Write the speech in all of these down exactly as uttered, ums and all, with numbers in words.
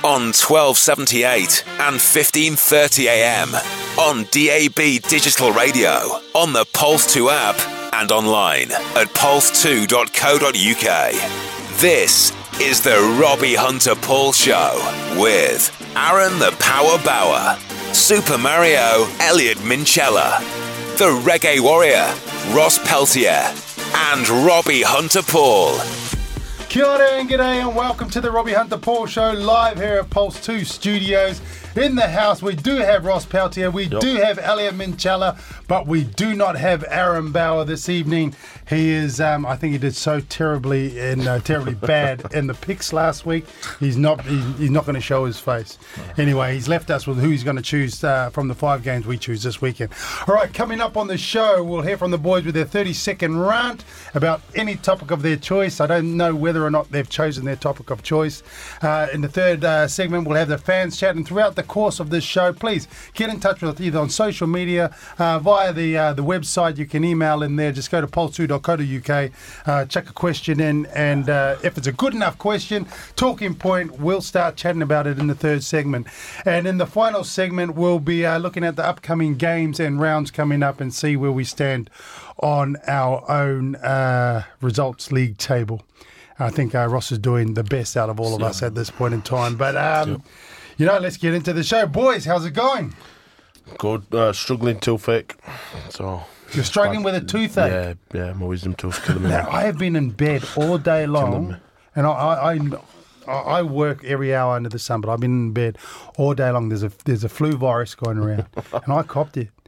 on twelve seventy-eight and fifteen thirty a m, on D A B digital radio, on the Pulse two app, and online at pulse two dot co dot u k. This is the Robbie Hunter-Paul Show with Aaron the Power Bauer, Super Mario Elliot Minchella, the Reggae Warrior Ross Peltier, and Robbie Hunter-Paul. Kia ora and g'day and welcome to the Robbie Hunter-Paul Show live here at Pulse two Studios. In the house we do have Ross Peltier, we yep. do have Elliot Minchella, but we do not have Aaron Bauer this evening. He is, um, I think he did so terribly and uh, terribly bad in the picks last week. He's not he's, he's not going to show his face. Anyway, he's left us with who he's going to choose uh, from the five games we choose this weekend. All right, coming up on the show, we'll hear from the boys with their thirty-second rant about any topic of their choice. I don't know whether or not they've chosen their topic of choice. Uh, in the third uh, segment, we'll have the fans chat, and throughout the course of this show, please get in touch with us either on social media, uh, via the uh, the website. You can email in there. Just go to pulse two dot co dot u k, uh, chuck a question in, and uh, if it's a good enough question, talking point, we'll start chatting about it in the third segment. And in the final segment, we'll be uh, looking at the upcoming games and rounds coming up and see where we stand on our own uh, results league table. I think uh, Ross is doing the best out of all of us at this point in time. But, um, you know, let's get into the show. Boys, how's it going? Good. Uh, struggling toothache. So You're struggling with a toothache? Yeah, yeah. My wisdom tooth's killing me. Now, I have been in bed all day long, and I, I, I, I work every hour under the sun, but I've been in bed all day long. There's a there's a flu virus going around, and I copped it.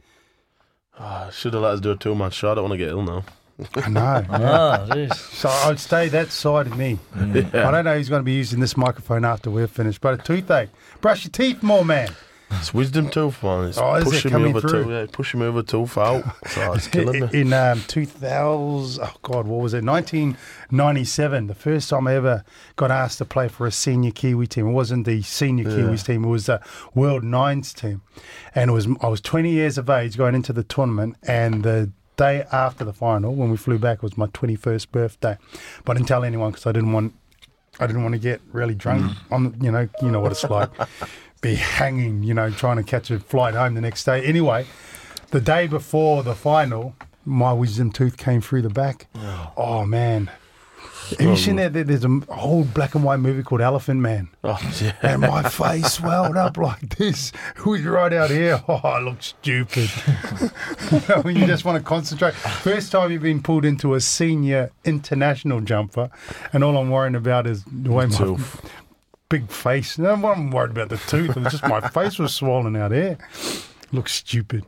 Oh, should have let us do a two-man show. I don't want to get ill now. I know. Yeah. Oh, so I'd stay that side of me. Mm. Yeah. I don't know who's going to be using this microphone after we're finished, but a toothache. Brush your teeth more, man. It's wisdom tooth, man. It's oh, pushing it me over through? tooth, yeah, pushing me over tooth out. So it's killing me. In um, two thousand, oh God, what was it? nineteen ninety-seven, the first time I ever got asked to play for a senior Kiwi team. It wasn't the senior yeah. Kiwis team; it was the World Nines team. And it was I was twenty years of age going into the tournament, and the day after the final, when we flew back, was my twenty-first birthday. But I didn't tell anyone because I didn't want, I didn't want to get really drunk. Mm. On you know, you know what it's like, be hanging, you know, trying to catch a flight home the next day. Anyway, the day before the final, my wisdom tooth came through the back. Oh, oh man. Have you seen that? There's an old black and white movie called Elephant Man. Oh, yeah. And my face swelled up like this. It was right out here. Oh, I look stupid. You know, when you just want to concentrate. First time you've been pulled into a senior international jumper, and all I'm worrying about is the way my big face. No, I'm not worried about the tooth. It was just my face was swollen out here. Looks stupid.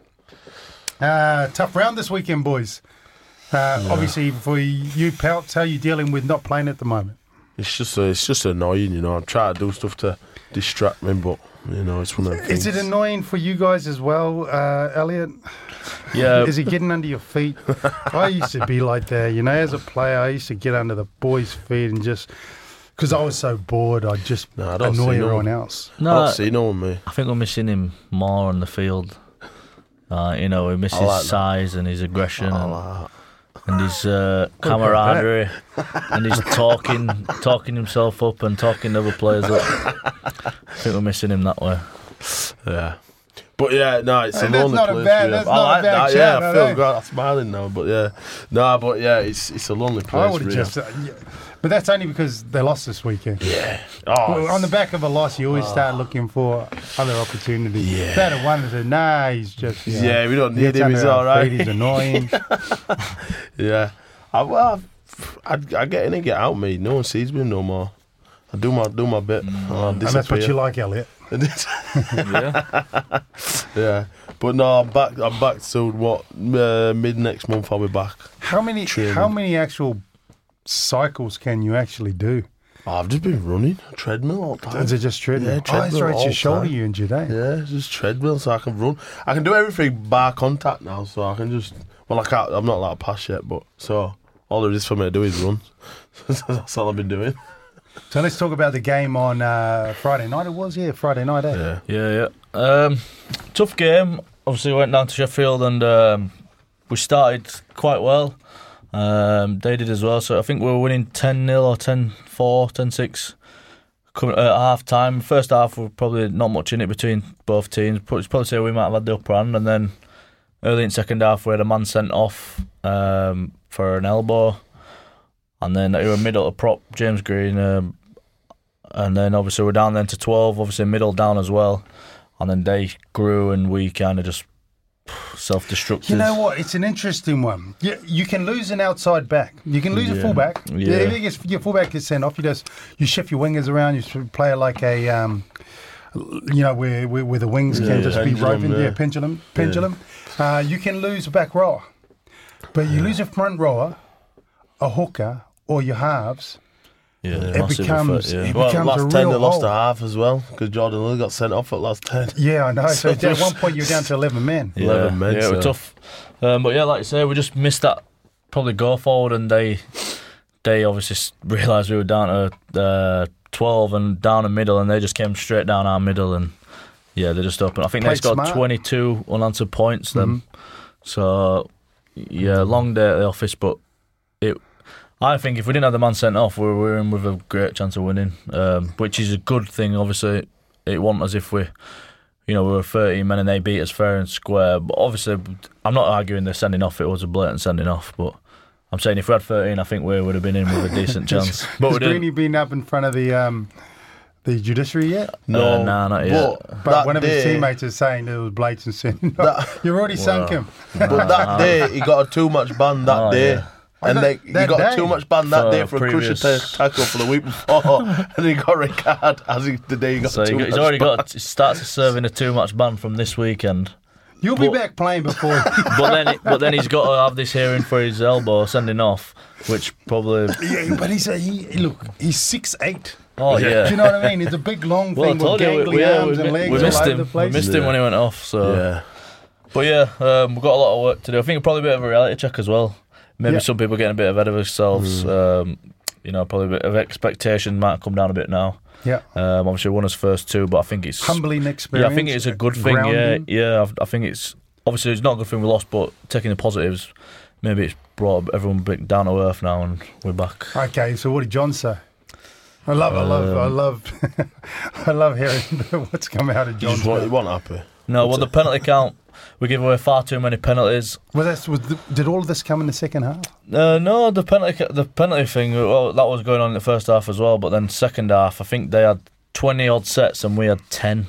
Uh, tough round this weekend, boys. Uh, yeah. Obviously, for you, Pelts, how are you dealing with not playing at the moment? It's just uh, it's just annoying, you know. I'm trying to do stuff to distract me, but, you know, it's one of the things. Is it annoying for you guys as well, uh, Elliot? Yeah. Is it getting under your feet? I used to be like that, you know. As a player, I used to get under the boys' feet and just... Because I was so bored, I'd just no, I don't annoy everyone no else. No, I don't see no one, me. I think we're missing him more on the field. Uh, you know, we miss his like size that. and his aggression. I and, like And his uh, camaraderie, and his talking, talking himself up and talking other players up. I think we're missing him that way. Yeah, but yeah, no, it's and a lonely that's not place. A bad, that's I not like a bad that. chat, Yeah, no, I feel no. great. I'm smiling now, but yeah, no, but yeah, it's it's a lonely place. I would have just, uh, yeah. But that's only because they lost this weekend. Yeah. Oh, well, on the back of a loss, you always oh. start looking for other opportunities. Yeah. If they had won and said, nah, he's just. You know, yeah, we don't need him. He's all right. Feet, he's annoying. yeah. I, well, I, I get in and get out, mate. No one sees me no more. I do my do my bit. Mm. And that's what you like, Elliot. yeah. yeah. But no, I'm back. I'm back to what uh, mid next month. I'll be back. How many? Training. How many actual cycles can you actually do? Oh, I've just been running treadmill all the time. Is it just treadmill? Yeah, treadmill. Oh, it's all your shoulder time. you injured, eh? Yeah, it's just treadmill, so I can run. I can do everything bar contact now, so I can just. Well, I can't. I'm not allowed to pass yet, but so all there is for me to do is run. That's all I've been doing. So let's talk about the game on uh, Friday night. It was, yeah, Friday night, eh? Yeah, yeah, yeah. Um, tough game. Obviously, we went down to Sheffield and um, we started quite well. Um, they did as well. So I think we were winning ten nil or ten four, ten six coming at half time, first half was probably not much in it between both teams. It's probably say we might have had the upper hand, and then early in second half we had a man sent off um, for an elbow, and then they were middle to prop James Green, um, and then obviously we're down then to twelve, obviously middle down as well, and then they grew and we kind of just self-destructed. You know what? It's an interesting one. You, you can lose an outside back. You can lose yeah. a fullback. Yeah. If you get, your fullback gets sent off, you just you shift your wingers around. You play it like a, um, you know, where, where where the wings yeah, can just pendulum, be roving. yeah. Yeah, pendulum, pendulum. Yeah. Uh, you can lose a back rower, but you yeah. lose a front rower, a hooker, or your halves. Yeah, it becomes, effort, yeah. it well, becomes last a ten real they lost hole. a half as well because Jordan Lilley got sent off at last ten. Yeah, I know. So, So at one point you're down to eleven men. Yeah, eleven men, yeah, it so. was tough. Um, but yeah, like you say, we just missed that probably go forward, and they they obviously realised we were down to uh, twelve and down the middle, and they just came straight down our middle, and yeah, they just opened. I think Played they scored smart. twenty-two unanswered points then. Mm-hmm. So yeah, long day at the office, but it. I think if we didn't have the man sent off, we were in with a great chance of winning, um, which is a good thing. Obviously, it wasn't as if we, you know, we were thirteen men and they beat us fair and square. But obviously, I'm not arguing they're sending off. It was a blatant sending off. But I'm saying if we had thirteen, I think we would have been in with a decent chance. But Has we Greeny been up in front of the um, the judiciary yet? No, uh, nah, not yet. But, But one of his day, teammates is saying it was blatant sin. That- You've already sunk him. But that day he got a too much ban that Oh, day. yeah. And that- like, he that got day? too much ban that For day for a previous- crucial ta- tackle for the week before, and he got red card as he, the day he got So too he got, much he's already ban. got. He starts serving a too much ban from this weekend. You'll be But- back playing before. But then, it, but then he's got to have this hearing for his elbow sending off, which probably. Yeah, but he's a, he look. He's six eight. Oh yeah. Do you know what I mean? It's a big long Well, I thing with told you, gangly we, yeah, arms we, and mi- legs we all missed over him. the We place. missed him when he went off. So, Yeah. but yeah, um, we've got a lot of work to do. I think probably a bit of a reality check as well. Maybe Yeah. some people getting a bit ahead of themselves. Mm. Um, you know, probably a bit of expectation might come down a bit now. Yeah, Um, obviously, we won us first two, but I think it's humbling experience. Yeah, I think it's a good thing. grounding. Yeah, yeah. I, I think it's obviously it's not a good thing we lost, but taking the positives, maybe it's brought everyone back down to earth now, and we're back. Okay, so what did John say? I love, I love, I Um, love, I love hearing what's come out of You John's just want, mouth. you want happy. No, well, the penalty count, we give away far too many penalties. Was that, was the, did all of this come in the second half? Uh, no, the penalty, the penalty thing, well, that was going on in the first half as well. But then second half, I think they had twenty odd sets and we had ten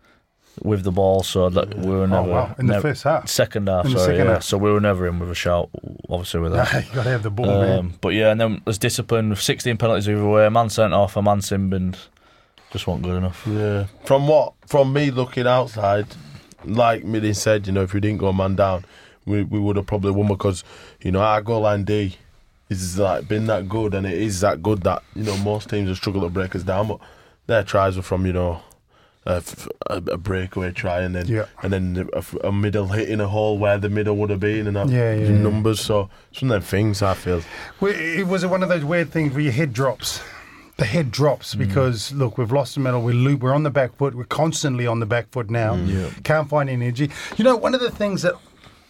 with the ball. So that we were never. oh wow! In the never- first half. Second half, In the sorry. second yeah. half. So we were never in with a shout, obviously with that. you got to have the ball, man. Um, but yeah, and then there's discipline with sixteen penalties either way. A man sent off, a man simbined. Just wasn't good enough. Yeah. From what, from me looking outside, like Millie said, you know, if we didn't go man down, we we would have probably won because, you know, our goal line D is like been that good, and it is that good that, you know, most teams have struggled to break us down, but their tries were from, you know, a, f- a, a breakaway try and then Yeah. and then a, f- a middle hit in a hole where the middle would have been and that Yeah, yeah, yeah. numbers. So it's one of them things I feel. Well, it was one of those weird things where your head drops. The head drops because, look, we've lost the medal. We're, lo- we're on the back foot. We're constantly on the back foot now. Yeah. Can't find energy. You know, one of the things that,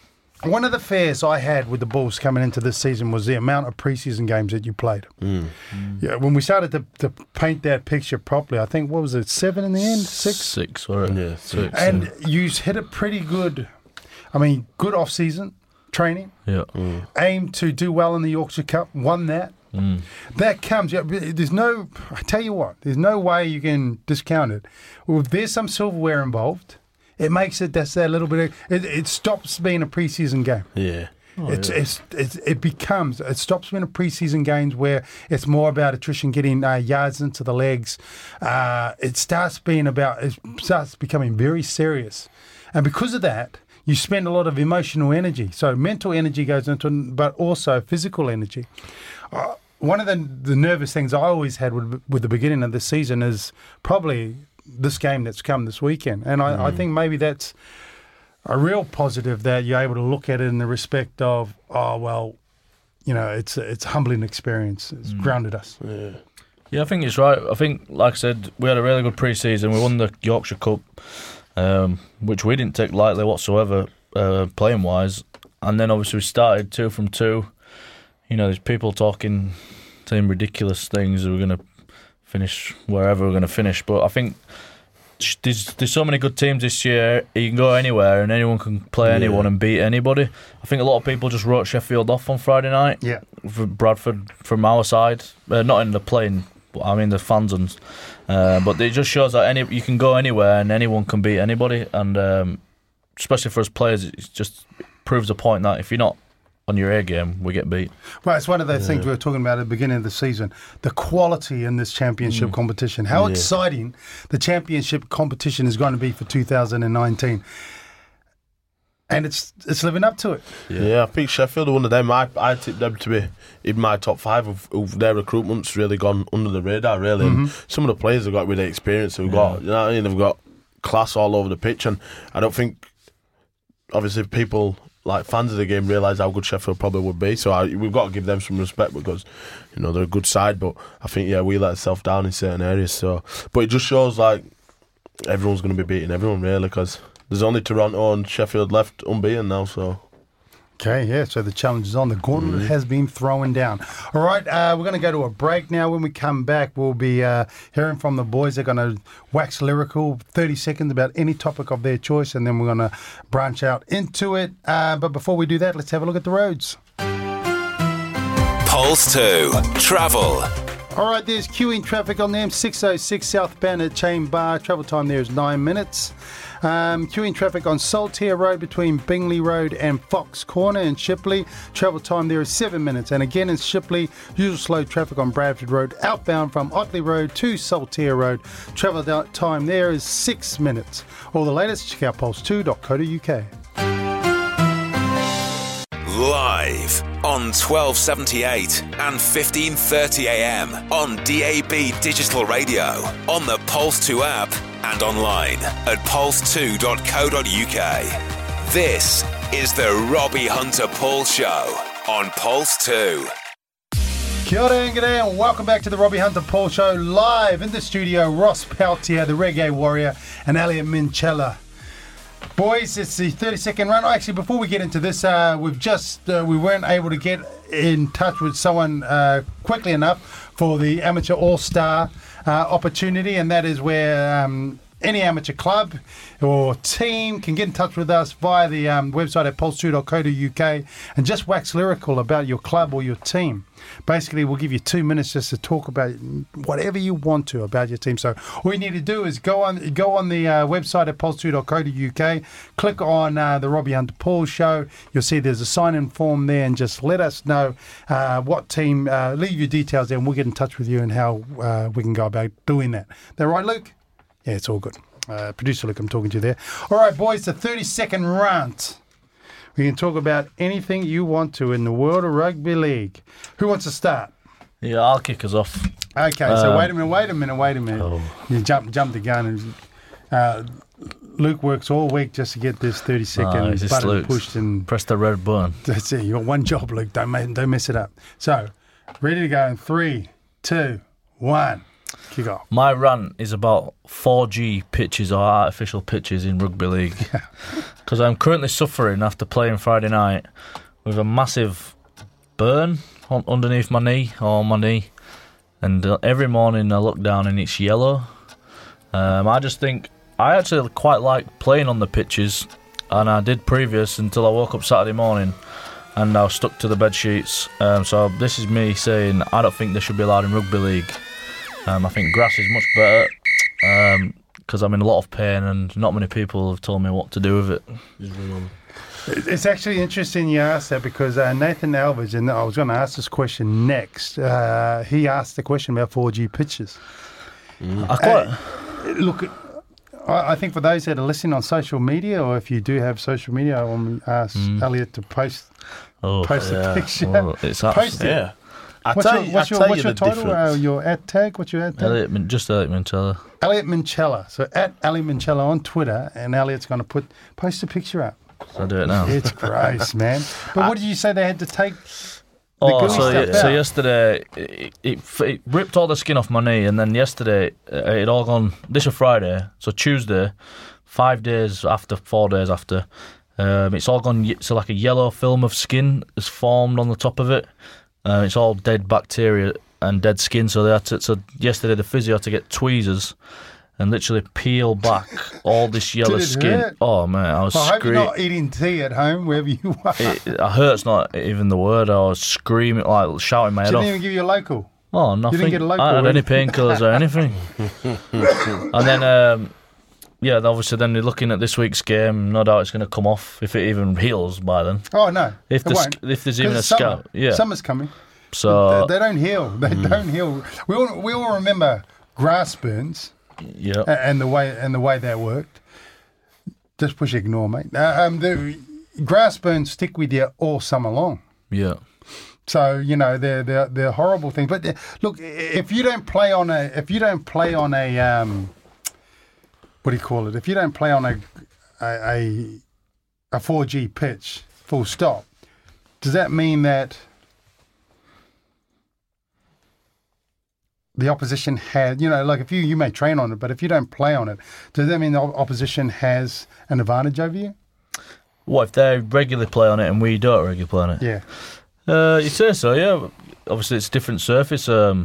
one of the fears I had with the Bulls coming into this season was the amount of preseason games that you played. Yeah, when we started to, to paint that picture properly, I think, what was it, seven in the end? Six? Six, or Yeah, six. And yeah. you hit a pretty good, I mean, good off-season training. yeah. Aimed to do well in the Yorkshire Cup, won that. Mm. That comes. Yeah, there's no. I tell you what. There's no way you can discount it. Well, if there's some silverware involved, it makes it. That's that little bit. Of, it, it stops being a preseason game. Yeah. it's, it's it's it becomes. It stops being a preseason games where it's more about attrition, getting uh, yards into the legs. Uh, it starts being about. It starts becoming very serious, and because of that, you spend a lot of emotional energy. So mental energy goes into it, but also physical energy. Uh, one of the, the nervous things I always had with, with the beginning of the season is probably this game that's come this weekend. And I, mm. I think maybe that's a real positive that you're able to look at it in the respect of, oh, well, you know, it's it's a humbling experience. It's mm. grounded us. Yeah. Yeah, I think it's right. I think, like I said, we had a really good pre-season. We won the Yorkshire Cup, um, which we didn't take lightly whatsoever, uh, playing-wise. And then obviously we started two from two. You know, there's people talking, saying ridiculous things. We're going to finish wherever we're going to finish. But I think there's there's so many good teams this year. You can go anywhere and anyone can play yeah. anyone and beat anybody. I think a lot of people just wrote Sheffield off on Friday night. Yeah, for Bradford from our side, uh, not in the playing. I mean the fans and. Uh, but it just shows that any you can go anywhere and anyone can beat anybody, and um, especially for us players, it just proves the point that if you're not on your A game, we get beat. Well, it's one of those yeah. things we were talking about at the beginning of the season, the quality in this championship mm. competition. How yeah. exciting the championship competition is going to be for two thousand nineteen. And it's it's living up to it. Yeah, yeah I think Sheffield are one of them. I I tipped them to be in my top five of, of their recruitment's really gone under the radar, really. Mm-hmm. And some of the players have got really experience. They've yeah. got, you know what I mean? They've got class all over the pitch. And I don't think, obviously, people like fans of the game realise how good Sheffield probably would be. So I, we've got to give them some respect because, you know, they're a good side. But I think, yeah, we let ourselves down in certain areas. So, but it just shows like everyone's going to be beating everyone, really, because there's only Toronto and Sheffield left unbeaten now, so. Okay, yeah, so the challenge is on. The gauntlet mm. has been thrown down. All right, uh, we're going to go to a break now. When we come back, we'll be uh, hearing from the boys. They're going to wax lyrical, thirty seconds about any topic of their choice, and then we're going to branch out into it. Uh, but before we do that, let's have a look at the roads. Pulse two, travel. All right, there's queuing traffic on the M six oh six southbound at Chain Bar. Travel time there is nine minutes. Um, queuing traffic on Saltaire Road between Bingley Road and Fox Corner in Shipley. Travel time there is seven minutes. And again in Shipley, usual slow traffic on Bradford Road outbound from Otley Road to Saltaire Road. Travel time there is six minutes. All the latest, check out pulse two dot co dot uk. Live on twelve seventy-eight and fifteen thirty a m on D A B Digital Radio, on the Pulse two app and online at pulse two dot co dot uk. This is the Robbie Hunter-Paul Show on Pulse two. Kia ora and g'day and welcome back to the Robbie Hunter-Paul Show. Live in the studio, Ross Peltier, the Reggae Warrior, and Elliot Minchella. Boys, it's the thirty-second run. Actually, before we get into this, uh, we've just uh, we weren't able to get in touch with someone uh, quickly enough for the Amateur All-Star uh, opportunity, and that is where um, any amateur club or team can get in touch with us via the um, website at pulse two dot co dot uk and just wax lyrical about your club or your team. Basically, we'll give you two minutes just to talk about whatever you want to about your team. So all you need to do is go on go on the uh, website at pulse two dot co dot uk, click on uh, the Robbie Hunter-Paul Show. You'll see there's a sign-in form there, and just let us know uh, what team, uh, leave your details there, and we'll get in touch with you and how uh, we can go about doing that. That right, Luke? Yeah, it's all good. Uh, producer Luke, I'm talking to you there. All right, boys, the thirty-second rant. We can talk about anything you want to in the world of rugby league. Who wants to start? Yeah, I'll kick us off. Okay, um, so wait a minute, wait a minute, wait a minute. Oh. You jump, jump the gun. And, uh, Luke works all week just to get this thirty-second oh, button Luke. pushed and press the red button. That's it. You got one job, Luke. Don't don't mess it up. So, ready to go in three, two, one. Kick off. My rant is about four G pitches or artificial pitches in rugby league. Because I'm currently suffering after playing Friday night with a massive burn on, underneath my knee or my knee. And uh, every morning I look down and it's yellow. Um, I just think I actually quite like playing on the pitches, and I did previous until I woke up Saturday morning and I was stuck to the bed sheets. Um, so this is me saying I don't think they should be allowed in rugby league. Um, I think grass is much better because um, I'm in a lot of pain and not many people have told me what to do with it. It's actually interesting you asked that because uh, Nathan Alvidge, and I was going to ask this question next, uh, he asked the question about four G pitches. Mm. I quite... Uh, look, I, I think for those that are listening on social media, or if you do have social media, I want to ask mm. Elliot to post, oh, post yeah. a picture. Well, it's post it. Yeah. I what's your, what's your, what's your title? Uh, your ad tag? What's your ad tag? Elliot, just Elliot Minchella. Elliot Minchella. So at Elliot Minchella on Twitter, and Elliot's going to put post a picture up. So I'll do it now. It's gross, man. But what did you say they had to take? The oh, so, stuff so out? yesterday it, it, it ripped all the skin off my knee, and then yesterday uh, it all gone. This was Friday, so Tuesday, five days after, four days after, um, it's all gone. So like a yellow film of skin has formed on the top of it. Uh, it's all dead bacteria and dead skin. So they had to. So yesterday the physio had to get tweezers and literally peel back all this yellow Did it skin. hurt? Oh man, I was I hope you're screaming. not eating tea at home wherever you are. It, it hurt's not even the word. I was screaming, like shouting my head Didn't off. even give you a local. Oh, nothing. get a local, I hadn't had any really? painkillers or anything. And then, um, yeah, obviously, then you're looking at this week's game. No doubt it's going to come off if it even heals by then. Oh no, If it the won't. sc- if there's even 'Cause a it's summer. scout, yeah. Summer's coming. So they, they don't heal. They Mm. don't heal. We all we all remember grass burns yeah, a- and the way and the way that worked. Just push ignore, mate. Uh, um, the grass burns stick with you all summer long. yeah, So you know they're they're, they're horrible things. But uh, look, if you don't play on a if you don't play on a um, what do you call it? If you don't play on a a a four G pitch, full stop, does that mean that the opposition has, you know, like if you you may train on it, but if you don't play on it, does that mean the op- opposition has an advantage over you? What if they regularly play on it and we don't regularly play on it? Yeah. Uh, you'd say so, yeah. Obviously, it's a different surface. Um,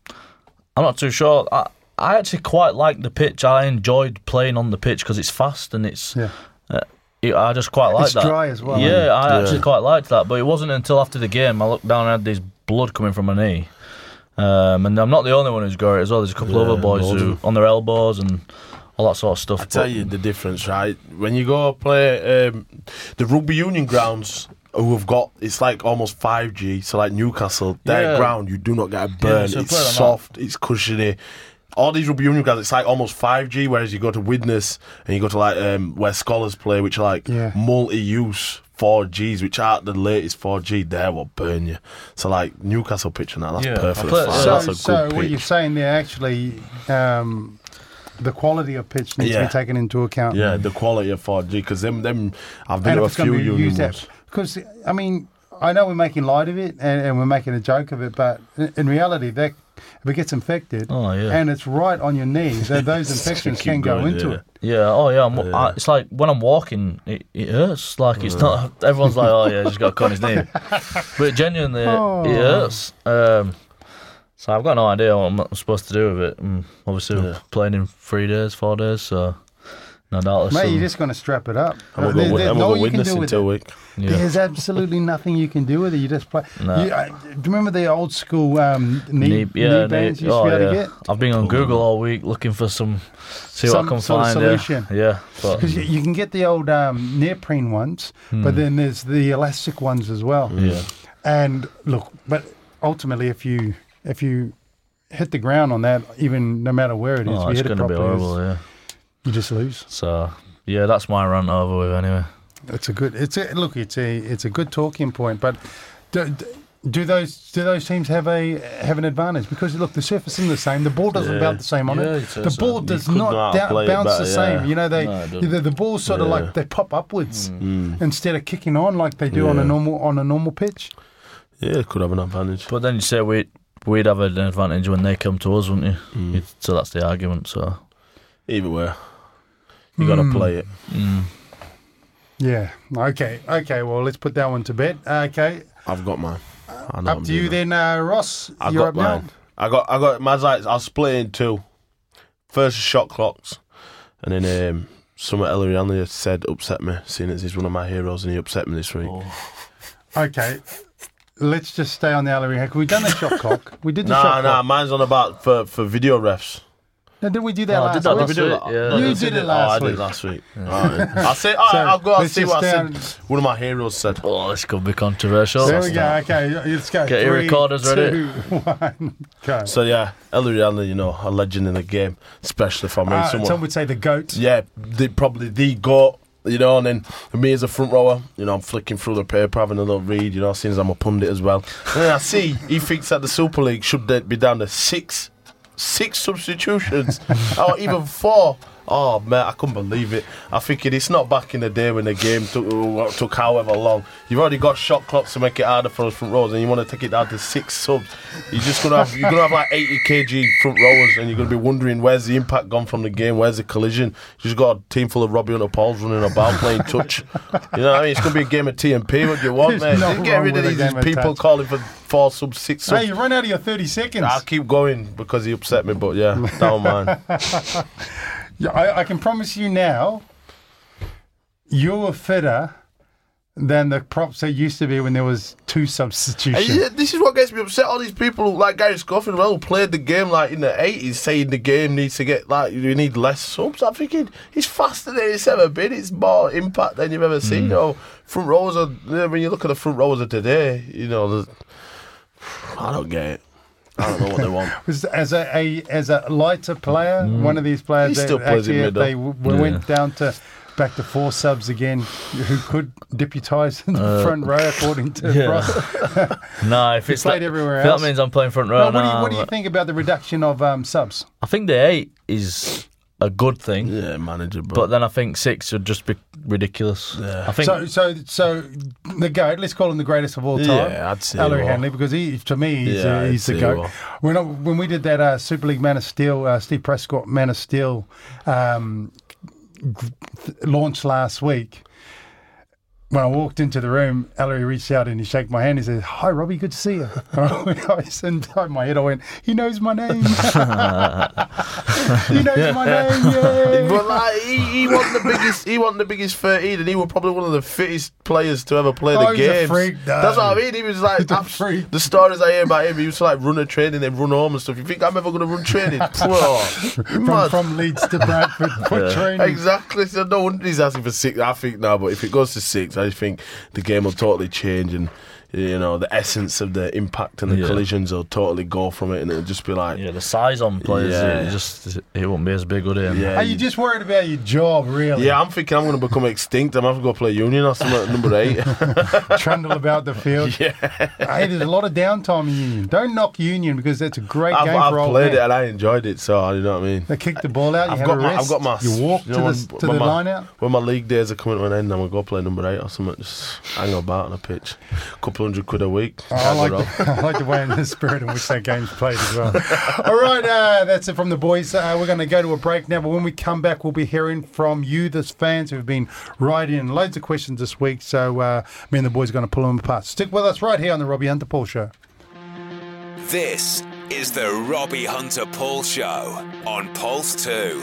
I'm not too sure. I, I actually quite like the pitch. I enjoyed playing on the pitch because it's fast and it's. Yeah. Uh, it, I just quite like It's that. dry as well, Yeah, isn't it? I Yeah. actually quite liked that. But it wasn't until after the game I looked down and had this blood coming from my knee. Um, and I'm not the only one who's got it as well. There's a couple Yeah, of other boys loads who of on their elbows and all that sort of stuff. I tell But- you the difference, right? When you go play um, the rugby union grounds, who have got it's like almost five G. So like Newcastle, their Yeah. ground you do not get a burn. so it's play on that. soft, it's cushiony. All these rugby union grounds, it's like almost five G. Whereas you go to Widnes and you go to like um, where Scholars play, which are like Yeah. multi-use four Gs, which aren't the latest four G. There will burn you. So like Newcastle pitch and that, that's Yeah, I perfect. played- fine. yeah. So, that's a good so pitch. what you're saying there actually, um, the quality of pitch needs to Yeah. be taken into account. Yeah, the quality of four G, because them, them, I've been And to a if it's going few to be union used ones. that, because I mean, I know we're making light of it and, and we're making a joke of it, but in, in reality, that if it gets infected Oh, yeah. and it's right on your knees, then those infections Keep can go going, into yeah. it. Yeah, oh yeah, I'm, Yeah. I, it's like when I'm walking, it, it hurts. Like it's not. Everyone's like, oh yeah, he's got a cut on his knee, but genuinely, it- Oh. it hurts. Um, so I've got no idea what I'm supposed to do with it. I'm obviously Yeah. playing in three days, four days, so no doubt. there's Mate, some- you're just going to strap it up. I'm Uh, going there- there's to no go you can Widnes do in with two it. weeks. yeah. There's absolutely nothing you can do with it. You just play. No. You, uh, do you remember the old school um, knee, Knee- knee yeah, bands knee- you used oh, to be able yeah. to get? I've been on Google all week looking for some, see Some what I can sort of find. solution. Yeah, yeah, but Because you, you can get the old um, neoprene ones, but then there's the elastic ones as well. Hmm. yeah, And look, but ultimately, if you if you hit the ground on that, even no matter where it is, oh, if you it's hit it going to be properly, horrible. Yeah, you just lose. so yeah, that's my rant over with anyway. It's a good. It's a look. It's a it's a good talking point. But do, do those do those teams have a have an advantage? Because look, the surface isn't the same. The ball doesn't Yeah. bounce the same on Yeah, it. you'd say The so. ball You does could not know how to da- play it bounce better, the same. yeah. You know, they No, it doesn't. the, the balls sort of Yeah. like they pop upwards Mm. instead of kicking on like they do on a Yeah. normal on a normal pitch. Yeah, could have an advantage. But then you say we we'd have an advantage when they come to us, wouldn't you? Mm. You'd- So that's the argument. So Either way, you got to Mm. play it. mm. Yeah. Okay. Okay. Well, let's put that one to bed. Okay. I've got mine. I know Up I'm to you doing then, uh, Ross. I You're got up now. mine. I got, I got, my like, I'll split it in two. First, shot clocks. And then um, something Ellery Hanley said upset me, seeing as he's one of my heroes and he upset me this week. Oh. Okay. Let's just stay on the Ellery Hack. We've done the shot clock. We did the Nah, shot nah, clock. mine's on about for, for video refs. No, did we do that Oh, last did that week? last Did we do week? that? Yeah. No, You they did it Oh, last I did week. it last week. Alright. I'll say, alright, So, I'll go and let's see just what I stay said. on- One of my heroes said. Oh, this could be controversial. There we go. Okay, let's go. Get your Three, recorders ready. two, one, go. So yeah, Ellery Hanley, you know, a legend in the game, especially for me. Uh, Someone, some would say the goat. yeah, the, probably the GOAT, you know, and then for me as a front rower, you know, I'm flicking through the paper, having a little read, you know, seeing as I'm a pundit as well. And then I see he thinks that the Super League should be down to six, six substitutions, or even four. Oh, mate, I couldn't believe it. I thinking it's not back in the day when the game took took however long. You've already got shot clocks to make it harder for us front rows, and you want to take it down to six subs. You're just gonna have you're gonna have like eighty kilograms front rowers, and you're gonna be wondering where's the impact gone from the game, where's the collision. You just got a team full of Robbie Hunter Pauls running about playing touch. You know what I mean? It's gonna be a game of T M P. What do you want, There's mate? no Get rid of wrong with these a game of people touch. calling for four subs, six subs. Hey, you run out of your thirty seconds. I'll keep going because he upset me, but yeah, don't mind. Yeah, I, I can promise you now, you're fitter than the props that used to be when there was two substitutions. And yeah, this is what gets me upset. All these people like Gary Scoffin, well, who played the game like in the eighties, saying the game needs to get like you need less subs. I'm thinking it's faster than it's ever been. It's more impact than you've ever seen. You know, front rows are when you look at the front rows of today. You know, the, I don't get it. I don't know what they want. Was as a, a as a lighter player, Mm. one of these players He that still plays actually in if they middle. w- Yeah. went down to back to four subs again, who could deputise in the Uh, front row according to yeah. Ross. No, if it's played like, everywhere if else. that means I'm playing front row. No, what, do you, nah, what do you but think about the reduction of um, subs? I think the eight is a good thing, Yeah, manageable. but then I think six would just be ridiculous. Yeah. I think So, so, so the goat. Let's call him the greatest of all time. Yeah, I'd say Ellery he will. Hanley, because he, to me, he's, Yeah, uh, I'd he's say the he goat. will. When I, when we did that uh, Super League Man of Steel, uh, Steve Prescott Man of Steel um, g- launch last week. When I walked into the room, Ellery reached out and he shook my hand. He said, "Hi, Robbie, good to see you." I said, inside my head, I went, "He knows my name. He knows my name, yeah." But like he, he wasn't the biggest. He wasn't the biggest thirteen, and he was probably one of the fittest players to ever play Oh, the he's a game. freak, no. That's what I mean. He was like He's a abs- freak. the stories I hear about him. He used to like run a training, then run home and stuff. You think I'm ever going to run training? Whoa, From, mad. from Leeds to Bradford for training. Exactly. So no wonder he's asking for six. I think now, but if it goes to six, I think the game will totally change, and you know the essence of the impact and the Yeah. collisions will totally go from it, and it'll just be like, yeah, the size on players, Yeah. it just it won't be as big, would it? yeah. Are you just worried about your job, really? Yeah, I'm thinking I'm going to become extinct. I'm going to have to go play Union or something at number eight. Trundle about the field. Yeah. Hey, there's a lot of downtime in Union. Don't knock Union because that's a great I've, game I've for old played men. it and I enjoyed it, so you know what I mean. They kicked the ball out. You I've had got a my, rest. I've got my. You walked you to know, the, when- to when the my, line out. When my league days are coming to an end, I'm gonna go play number eight or something. Just hang about on a pitch, couple hundred quid a week. Oh, I Can't like, go wrong. the, I like the way in the spirit in which that game's played as well. All right, uh, that's it from the boys. Uh, we're going to go to a break now, but when we come back, we'll be hearing from you, the fans who've been writing in loads of questions this week. So uh, me and the boys are going to pull them apart. Stick with us right here on the Robbie Hunter Paul Show. This is the Robbie Hunter Paul Show on Pulse two.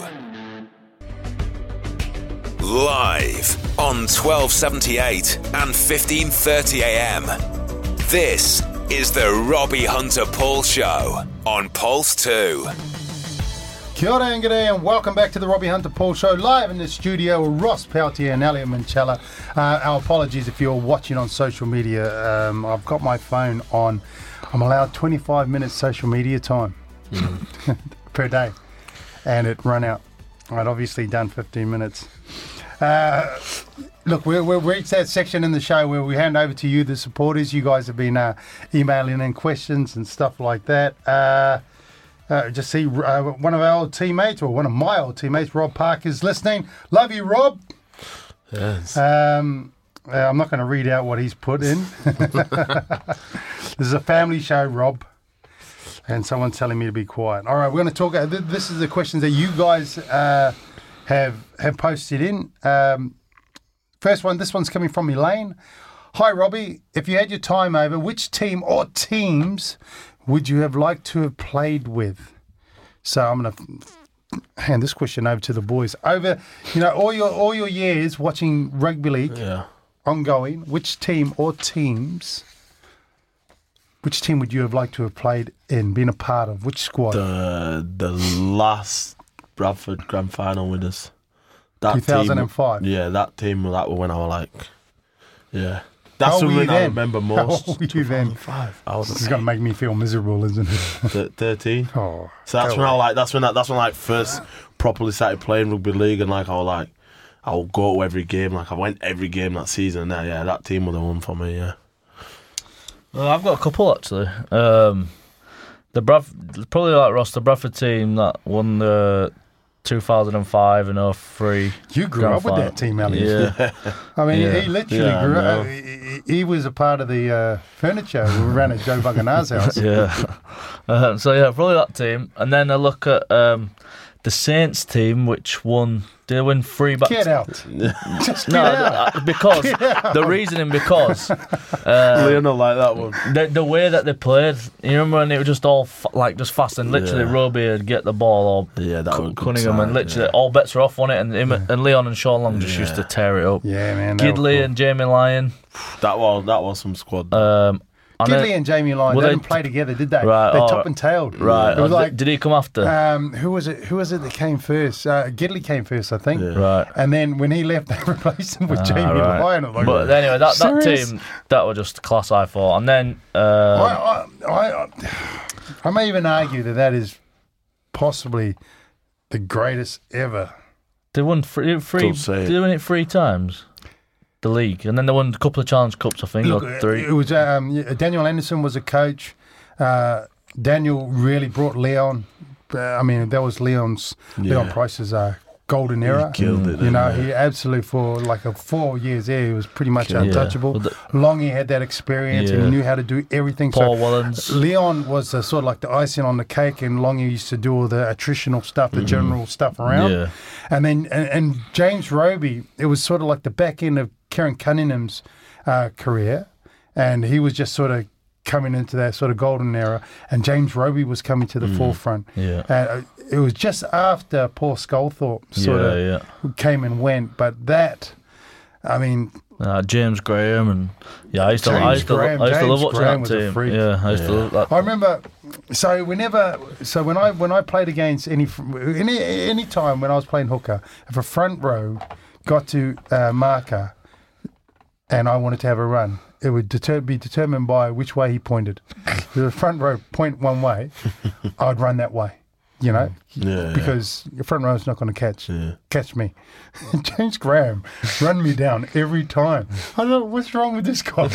Live on twelve seventy-eight and fifteen thirty a m. This is the Robbie Hunter Paul Show on Pulse two. Kia ora and g'day and welcome back to the Robbie Hunter Paul Show, live in the studio with Ross Peltier and Elliot Manchella. Uh, our apologies if you're watching on social media. Um, I've got my phone on. I'm allowed twenty-five minutes social media time Mm. per day, and it run out. I'd obviously done fifteen minutes. Uh, look, we're, we're reached that section in the show where we hand over to you, the supporters. You guys have been uh, emailing in questions and stuff like that. Uh, uh, just see uh, one of our old teammates, or one of my old teammates, Rob Park, is listening. Love you, Rob. Yes. Um, uh, I'm not going to read out what he's put in. This is a family show, Rob. And someone's telling me to be quiet. All right, we're going to talk. Uh, th- this is the questions that you guys uh, have have posted in. Um, first one, this one's coming from Elaine. Hi, Robbie. If you had your time over, which team or teams would you have liked to have played with? So I'm going to hand this question over to the boys. Over, you know, all your all your years watching rugby league, Yeah. ongoing, which team or teams, which team would you have liked to have played in, been a part of? Which squad? The the last Bradford Grand Final with us. That two thousand five. Team, yeah, that team. That was when I was like, yeah. How That's the old were you one I then? remember How most. old were you then? Five. I was This is going to make me feel miserable, isn't it? th- thirteen. Oh, So that's go when I away. like. That's when I, that's when I like first properly started playing rugby league, and like I was like, I'll go to every game. Like I went every game that season. And yeah, that team was the one for me. Yeah. Well, I've got a couple actually. Um, the Brad, probably like Ross, the Bradford team that won the two thousand five and oh three. You grew up with that team, Elliot. Yeah. I mean, Yeah. he literally Yeah, I grew know. up. He, he was a part of the uh, furniture we ran at Joe Buganar's house. Yeah. Um, so yeah, probably that team, and then I look at um, the Saints team, which won. Did they win three back? Get out. Just get No, out. uh, because the reasoning because uh, Leon don't like that one. the the way that they played. You remember when it was just all f- like just fast and literally Yeah. Roby would get the ball or Yeah, that C- was a good Cunningham sign, and literally yeah. all bets were off on it, and him, and Leon and Sean Long just Yeah. used to tear it up. Yeah, man. they were Gidley cool. and Jamie Lyon. That was that was some squad. Um, and Gidley then- and Jamie Lyon, Well, they they- didn't play together, did they? Right, They oh, top and tailed. right. It was oh, like, did he come after? um, who was it? Who was it that came first? Uh, Gidley came first, I think. Yeah. right. And then when he left, they replaced him with Ah, Jamie right. Lyon. I'm like, But anyway, that, that Serious? team, that was just class I thought. And then, uh, I, I, I, I may even argue that that is possibly the greatest ever. they won three, three Don't say did it. they win it three times? The league. And then they won a couple of Challenge Cups, I think, Look, or three. it was um, yeah, Daniel Anderson was a coach. Uh, Daniel really brought Leon. Uh, I mean, that was Leon's Leon Yeah. Price's uh, golden era. killed it, You know, didn't he? he absolutely for like a four years there, he was pretty much Killed it. untouchable. Yeah. Well, the- Longy had that experience and Yeah. he knew how to do everything. Paul so Wallens. Leon was uh, sort of like the icing on the cake, and Longy used to do all the attritional stuff, the general stuff around. Yeah. And then and, and James Roby, it was sort of like the back end of Kieran Cunningham's uh, career, and he was just sort of coming into that sort of golden era, and James Roby was coming to the forefront. Yeah. Uh, it was just after Paul Sculthorpe sort Yeah, of yeah. came and went, but that, I mean, Uh, James Graham and yeah, I used to, I James used to, Graham- I used to love James watching Graham that was a team. freak. Yeah, I used to Yeah. love that. I remember. So whenever, so when I when I played against any any any time when I was playing hooker, if a front row got to uh, marker, and I wanted to have a run, it would deter, be determined by which way he pointed. If the front row point one way, I'd run that way. You know, Yeah, because your front row's not going to catch Yeah. catch me. James Graham run me down every time. I don't know what's wrong with this guy.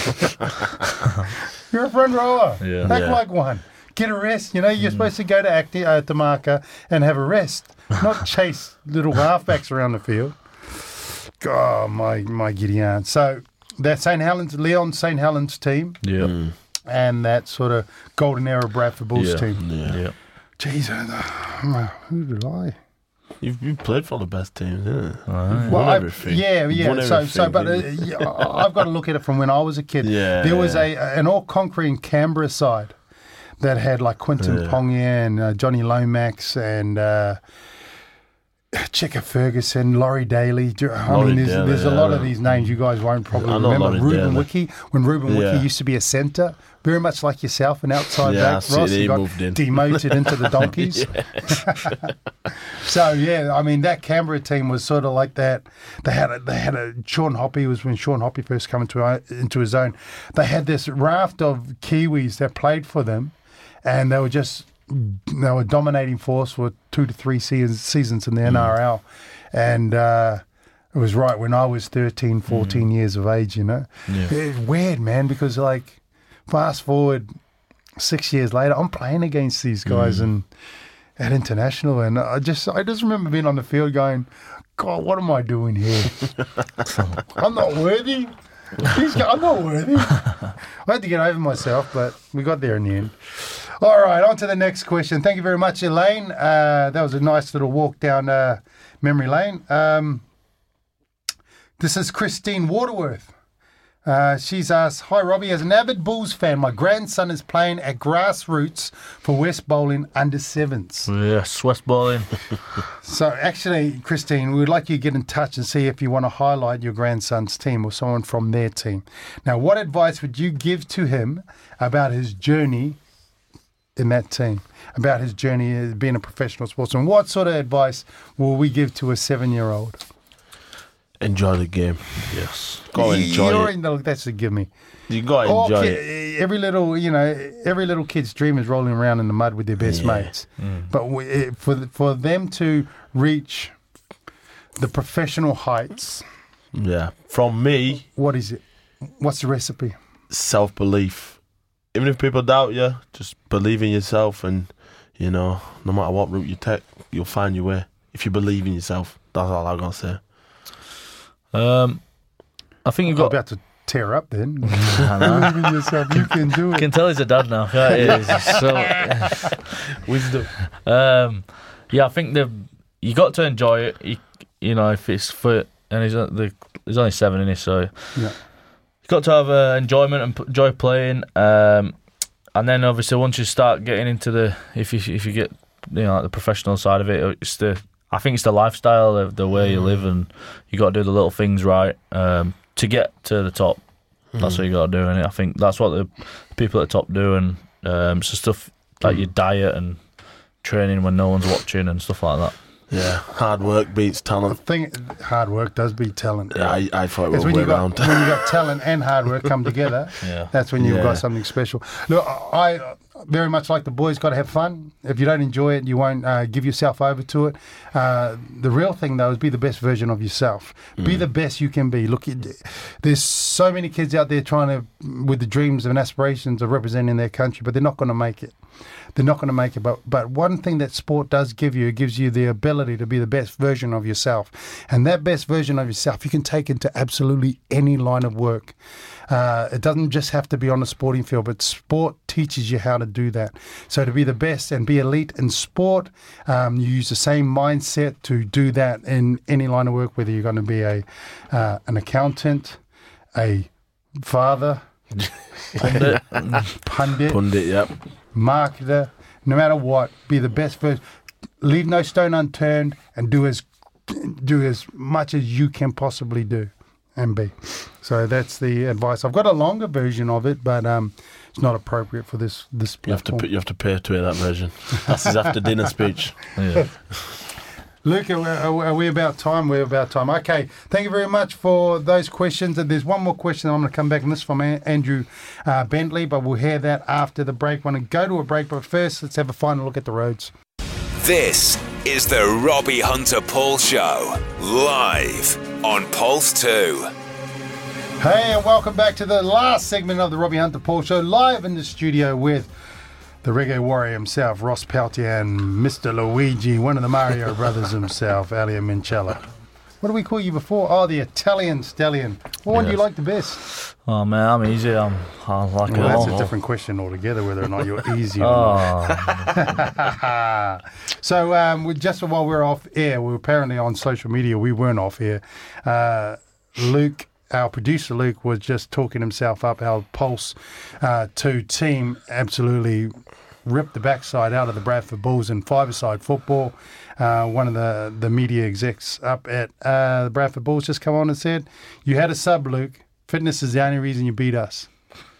You're a front rower. Yeah. Act Yeah. like one. Get a rest. You know, you're supposed to go to acti- uh, to marker and have a rest, not chase little halfbacks around the field. Oh, my, my giddy aunt. So that Saint Helens, Leon Saint Helens team Yeah. and that sort of golden era Bradford Bulls Yeah. team. Yeah. Yeah. Jeez, uh, who did I? You've, you've played for the best teams, isn't it? Right. Won I- everything. Yeah, yeah. Won So, so, everything, but uh, didn't yeah, I- I've got to look at it from when I was a kid. Yeah, there was yeah. a an all conquering Canberra side that had like Quinton Yeah. Pongia and uh, Johnny Lomax and uh, Checker Ferguson, Laurie Daly. Do- I Laurie mean, there's, Daly, there's a lot of yeah. these names you guys won't probably I know remember. Laurie Ruben Daly. Wiki, when Ruben Wiki Yeah. used to be a centre, very much like yourself, an outside Yeah, I back. see Ross, he he got moved in. demoted into the Donkeys. So yeah, I mean that Canberra team was sort of like that. They had a, they had a Sean Hoppy was when Sean Hoppy first came into uh, into his own. They had this raft of Kiwis that played for them, and they were just they were dominating force for two to three seasons seasons in the N R L, and. Uh, it was right when I was thirteen, fourteen years of age, you know. Yeah. It's weird, man, because like fast forward six years later, I'm playing against these guys and at international, and I just I just remember being on the field going, God, what am I doing here? I'm not worthy. These guys, I'm not worthy. I had to get over myself, but we got there in the end. All right, on to the next question. Thank you very much, Elaine. Uh, that was a nice little walk down uh, memory lane. Um, this is Christine Waterworth. Uh, she's asked, hi Robbie, as an avid Bulls fan, my grandson is playing at grassroots for West Bowling under sevens. Yes, West Bowling. So actually, Christine, we would like you to get in touch and see if you want to highlight your grandson's team or someone from their team. Now, what advice would you give to him about his journey in that team, about his journey as being a professional sportsman? What sort of advice will we give to a seven-year-old? Enjoy the game. Yes. Go You- enjoy you it. already know that's a give me. You gotta All enjoy ki- it. every little, you know, every little kid's dream is rolling around in the mud with their best Yeah. mates. But we, it, for th- for them to reach the professional heights, Yeah. From me, what is it? What's the recipe? self belief. Even if people doubt you, just believe in yourself, and you know, no matter what route you take, you'll find your way. if you believe in yourself. That's all I'm gonna say. Um, I think you've You're got. about to tear up then. Believe in yourself. You can do You it. can tell he's a dad now. Yeah, he is. So, Wisdom. um, yeah, I think the you got to enjoy it. You, you know, if it's for and he's uh, the there's only seven in it, so Yeah. you've got to have uh, enjoyment and p- enjoy playing. Um, and then obviously once you start getting into the if you if you get you know like the professional side of it, it's the I think it's the lifestyle, the, the way you live, and you got to do the little things right um, to get to the top. That's what you got to do, and I think that's what the people at the top do, and um, so stuff like your diet and training when no one's watching and stuff like that. Yeah, hard work beats I talent. think hard work does beat talent. Yeah, I, I thought it was It's when way you got around. when you got talent and hard work come together. Yeah. That's when you've Yeah. got something special. Look, I very much like the boys. Got to have fun. If you don't enjoy it, you won't uh, give yourself over to it. Uh, the real thing though is be the best version of yourself. Be the best you can be. Look, it- there's so many kids out there trying to, with the dreams and aspirations of representing their country, but they're not going to make it. They're not going to make it. But but one thing that sport does give you, it gives you the ability to be the best version of yourself. And that best version of yourself, you can take into absolutely any line of work. Uh, it doesn't just have to be on the sporting field, but sport teaches you how to do that. So to be the best and be elite in sport, um, you use the same mindset to do that in any line of work, whether you're going to be a uh, an accountant, a father, Pundit. pundit, Pundit, yep. marketer, no matter what, be the best version. Leave no stone unturned and do as do as much as you can possibly do and be. So that's the advice. I've got a longer version of it, but um, it's not appropriate for this this You have to platform. put, you have to pay to hear that version. That's his after dinner speech. Yeah. Luke, are, are, are we about time? We're about time. Okay, thank you very much for those questions. And there's one more question I'm going to come back, and this is from A- Andrew uh, Bentley, but we'll hear that after the break. Want to go to a break, but first let's have a final look at the roads. This is the Robbie Hunter Paul Show, live on Pulse two. Hey, and welcome back to the last segment of the Robbie Hunter Paul Show, live in the studio with the reggae warrior himself, Ross Peltier, and Mister Luigi, one of the Mario brothers himself, Alia Mincella. What do we call you before? Oh, the Italian stallion. What one do you Yes. like the best? Oh man, I'm easy. I'm I like it Well, that's all. a different question altogether, whether or not you're easy or Oh, not. So, um, we, just while we we're off air, we were apparently on social media. We weren't off air. Uh, Luke, our producer Luke, was just talking himself up. Our Pulse uh, two team absolutely ripped the backside out of the Bradford Bulls in five-a-side football. Uh, one of the, the media execs up at uh, the Bradford Bulls just come on and said, "You had a sub, Luke. Fitness is the only reason you beat us."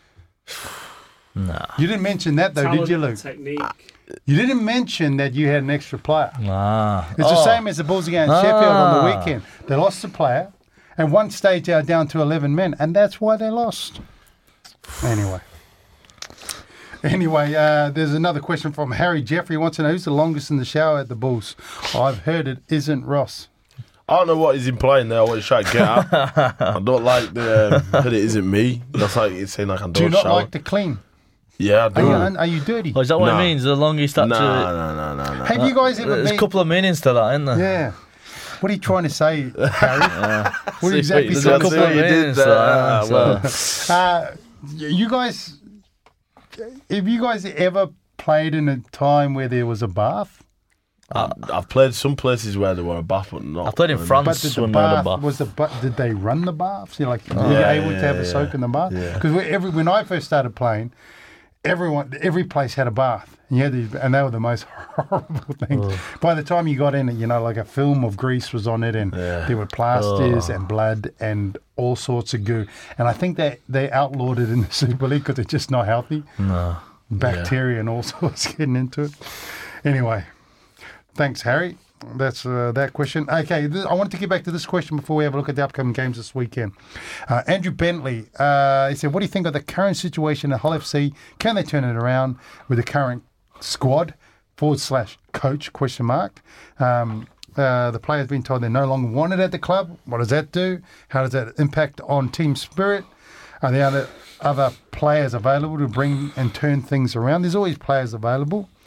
nah, You didn't mention that though, did you, Luke? Technique. You didn't mention that you had an extra player. nah. It's the same as the Bulls against Ah. Sheffield on the weekend. They lost a player, and one stage they were down to eleven men, and that's why they lost. Anyway. Anyway, uh, there's another question from Harry Jeffrey. He wants to know who's the longest in the shower at the Bulls. I've heard it isn't Ross. I don't know what he's implying there, what he's trying to get at. I don't like the um, that it isn't me. That's like it's saying like I don't Do you not shower. like to clean? Yeah, I Are do. you, are you dirty? Oh, is that what Nah. it means? The longest actually. Nah, nah, nah, nah, nah. Have you guys ever There's been... a couple of meanings to that, isn't there? Yeah. What are you trying to say, Harry? What are you exactly There's trying a to couple of say? you did meanings to that. that. Ah, so- Uh, you guys, have you guys ever played in a time where there was a bath? I, I've played some places where there were a bath, but not. I played in really. But France did the when we had a bath, bath. was the ba- did they run the baths? You're like, were you Yeah, able to have yeah, a soak yeah. in the bath? Yeah. Because every when I first started playing, everyone, every place had a bath, and, you had these, and they were the most horrible things. By the time you got in it, you know, like a film of grease was on it, and Yeah. there were plasters and blood and all sorts of goo. And I think that they outlawed it in the Super League because it's just not healthy. No. Bacteria and all sorts getting into it. Anyway, thanks, Harry. That's uh, that question. Okay, th- I wanted to get back to this question before we have a look at the upcoming games this weekend. Uh, Andrew Bentley, uh, he said, what do you think of the current situation at Hull F C? Can they turn it around with the current squad, forward slash coach, question mark? Um, uh, the players been told they're no longer wanted at the club. What does that do? How does that impact on team spirit? Are there other, other players available to bring and turn things around? There's always players available.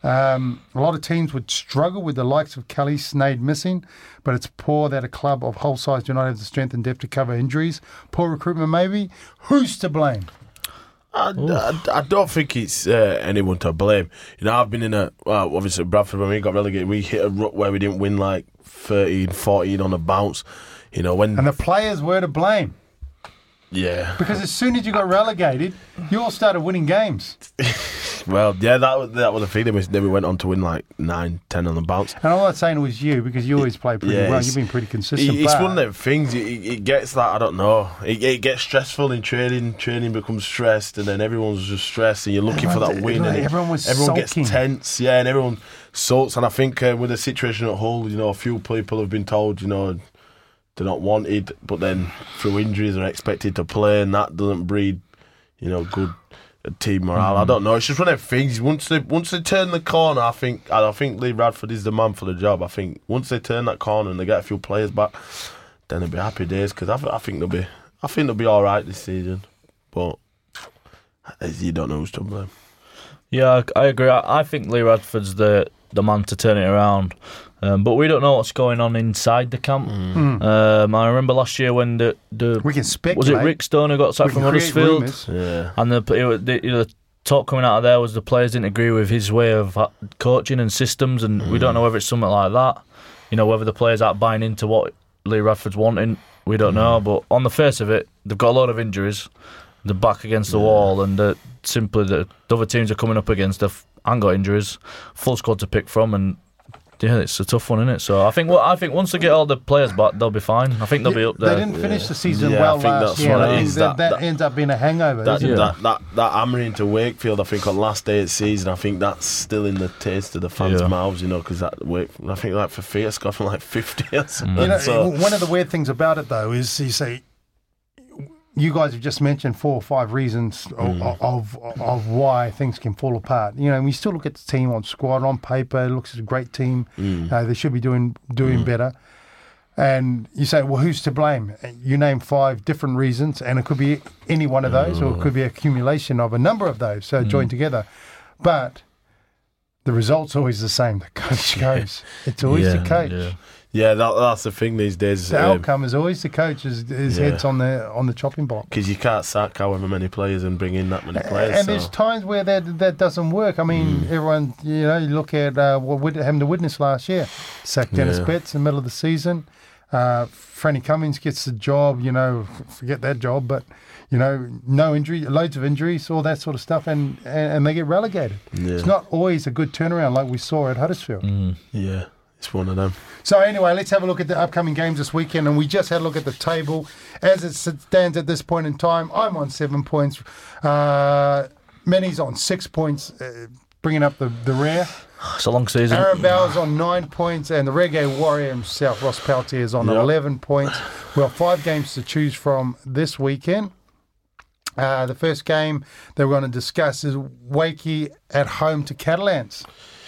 Um, a lot of teams would struggle with the likes of Kelly Snade missing, but it's poor that a club of whole size do not have the strength and depth to cover injuries. Poor recruitment, maybe. Who's to blame? I, I, I don't think it's uh, anyone to blame. You know, I've been in a, well, obviously Bradford, when we got relegated, we hit a rut where we didn't win like thirteen, fourteen on a bounce. You know, when... And the players were to blame. Yeah. Because as soon as you got relegated, you all started winning games. Well, yeah, that was that was the thing. Then we, then we went on to win like nine, ten on the bounce. And I'm not saying it was you, because you always play pretty Yeah, well. it's- You've been pretty consistent. It, it's but one of them things. It, it it gets like, I don't know. It, it gets stressful in training. Training becomes stressed, and then everyone's just stressed, and you're looking for that Everyone- win. And it- everyone was everyone sulking. gets tense, yeah, and everyone sulks. And I think uh, with the situation at Hull, you know, a few people have been told, you know, they're not wanted, but then through injuries are expected to play, and that doesn't breed, you know, good team morale. Mm. I don't know. It's just one of them things. Once they once they turn the corner, I think I think Lee Radford is the man for the job. I think once they turn that corner and they get a few players back, then it'll be happy days. Because I, I think they'll be I think they'll be all right this season. But you don't know who's to blame. Yeah, I, I agree. I, I think Lee Radford's the the man to turn it around. Um, but we don't know what's going on inside the camp. Mm. Um, I remember last year when the, the we can speculate. was it Rick Stone who got sacked We from can create Huddersfield, rumours. Yeah. and the, it, the, you know, the talk coming out of there was the players didn't agree with his way of uh, coaching and systems, and mm. we don't know whether it's something like that. You know, whether the players aren't buying into what Lee Radford's wanting, we don't mm. know. But on the face of it, they've got a lot of injuries. They're back against the yeah. wall, and uh, simply the, the other teams are coming up against have and got injuries, full squad to pick from, and yeah, it's a tough one, isn't it? So I think well, I think once they get all the players back, they'll be fine. I think they'll yeah, be up there. They didn't finish yeah. the season yeah, well I think last that's year. what it I is. think that, That- that, that- ends up being a hangover. That, isn't it? that, that, that hammering to Wakefield, I think, on last day of the season, I think that's still in the taste of the fans' Yeah. mouths, you know, because that Wake, I think like for Fia scored from like fifty or something. You know, so, one of the weird things about it, though, is you see, you guys have just mentioned four or five reasons Mm. of, of of why things can fall apart. You know, we still look at the team on squad, on paper, it looks like a great team. Mm. Uh, they should be doing doing better. And you say, well, who's to blame? You name five different reasons, and it could be any one of those, or it could be accumulation of a number of those uh, joined together. But the result's always the same. The coach goes. It's always Yeah, the coach. yeah. yeah, that, that's the thing these days. The outcome is always the coach. His, his yeah. head's on the on the chopping block. Because you can't sack however many players and bring in that many players. And so. there's times where that that doesn't work. I mean, everyone, you know, you look at uh, what we having to witness last year. Sacked Dennis Yeah. Betts in the middle of the season. Uh, Franny Cummings gets the job, you know, forget that job, but, you know, no injury, loads of injuries, all that sort of stuff, and, and, and they get relegated. Yeah. It's not always a good turnaround like we saw at Huddersfield. Mm. Yeah, it's one of them. So anyway, let's have a look at the upcoming games this weekend, and we just had a look at the table. As it stands at this point in time, I'm on seven points. Uh, Manny's on six points, uh, bringing up the, the rear. It's a long season. Aaron Bowers on nine points, and the Reggae Warrior himself, Ross Peltier, is on Yep. eleven points. We have five games to choose from this weekend. Uh, the first game that we're going to discuss is Wakey at home to Catalans.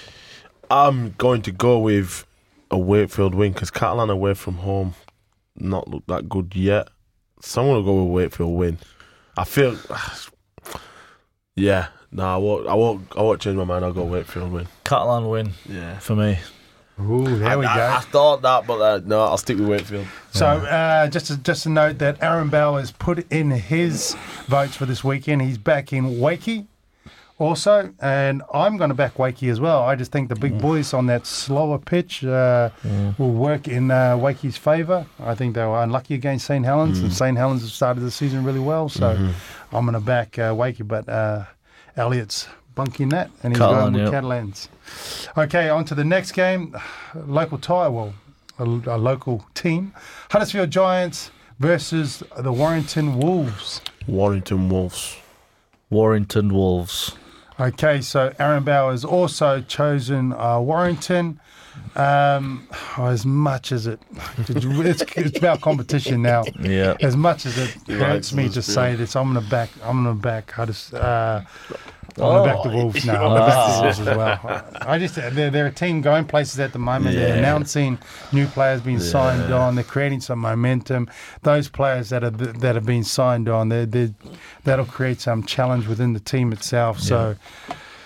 I'm going to go with a Wakefield win because Catalan away from home not look that good yet. So I'm going to go with Wakefield win. I feel, yeah, no, I won't. I won't. I won't change my mind. I'll go Wakefield win. Catalan win Yeah, for me. Ooh, there I, we go. I, I thought that, but uh, no, I'll stick with Wakefield. So uh, just to, just to note that Aaron Bowers put in his votes for this weekend. He's backing Wakey also, and I'm going to back Wakey as well. I just think the big boys on that slower pitch uh, will work in uh, Wakey's favour. I think they were unlucky against Saint Helens, and Saint Helens have started the season really well. So I'm going to back uh, Wakey, but uh, Elliot's bunking that, and he's Catalan, going with yep. Catalans. Okay, on to the next game. Local tie, well, a, a local team. Huddersfield Giants versus the Warrington Wolves. Warrington Wolves. Warrington Wolves. Okay, so Aaron Bowers also chosen uh, Warrington. Um, oh, as much as it, it's, it's about competition now. Yeah. As much as it hurts me to Huddersfield. say this, I'm gonna back. I'm gonna back Huddersfield. Uh, I'm gonna back the Wolves now. I'm gonna back the Wolves as well. I just they're, they're a team going places at the moment. They're Yeah. announcing new players being signed on. They're creating some momentum. Those players that are that have been signed on, they they that'll create some challenge within the team itself. So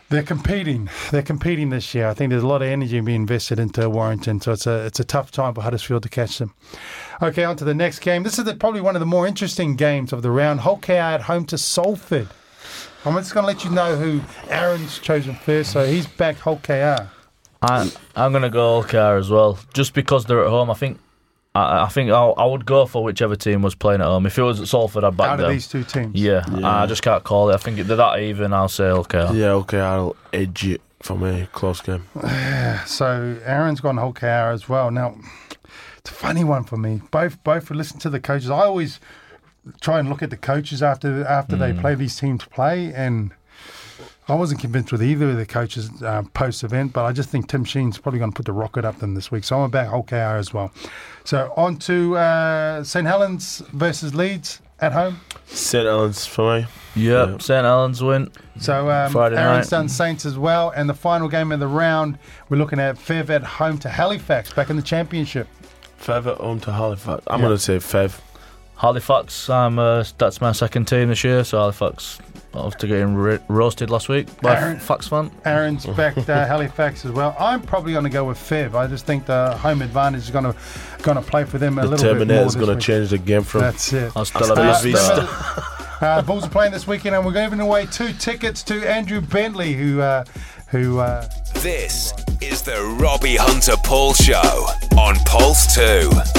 They're competing. They're competing this year. I think there's a lot of energy being invested into Warrington, so it's a it's a tough time for Huddersfield to catch them. Okay, on to the next game. This is the, probably one of the more interesting games of the round. Hull K R at home to Salford. I'm just going to let you know who Aaron's chosen first, so he's back Hull K R. I, I'm going to go Hull K R as well, just because they're at home. I think I, I think I'll, I would go for whichever team was playing at home. If it was at Salford, I'd back Out them. of these two teams. Yeah, Yeah. I just can't call it. I think they're that even. I'll say Hull K R. Yeah, okay, I'll edge it for me. Close game. So Aaron's gone Hull K R as well. Now, it's a funny one for me. Both both listen to the coaches. I always try and look at the coaches after after Mm. they play these teams play, and I wasn't convinced with either of the coaches uh, post-event, but I just think Tim Sheen's probably going to put the rocket up them this week. So I'm back Hull K R as well. So on to uh, St Helens versus Leeds at home. St Helens for me. Yep, Yeah. St Helens win. So um, Friday Aaron's night. done Saints as well. And the final game of the round, we're looking at Fev at home to Halifax, back in the championship. Fev at home to Halifax. I'm Yeah. going to say Fev. Halifax, I'm, uh, that's my second team this year, so Halifax, after getting ro- roasted last week by Aaron- Fax fan. Aaron's backed uh, Halifax as well. I'm probably going to go with Fev. I just think the home advantage is going to going to play for them a The little bit more Terminator's this going to week. change the game from. That's it. Hasta la Uh, vista. Uh, Bulls are playing this weekend, and we're giving away two tickets to Andrew Bentley, who uh, who. Uh, This is the Robbie Hunter Paul Show on Pulse two.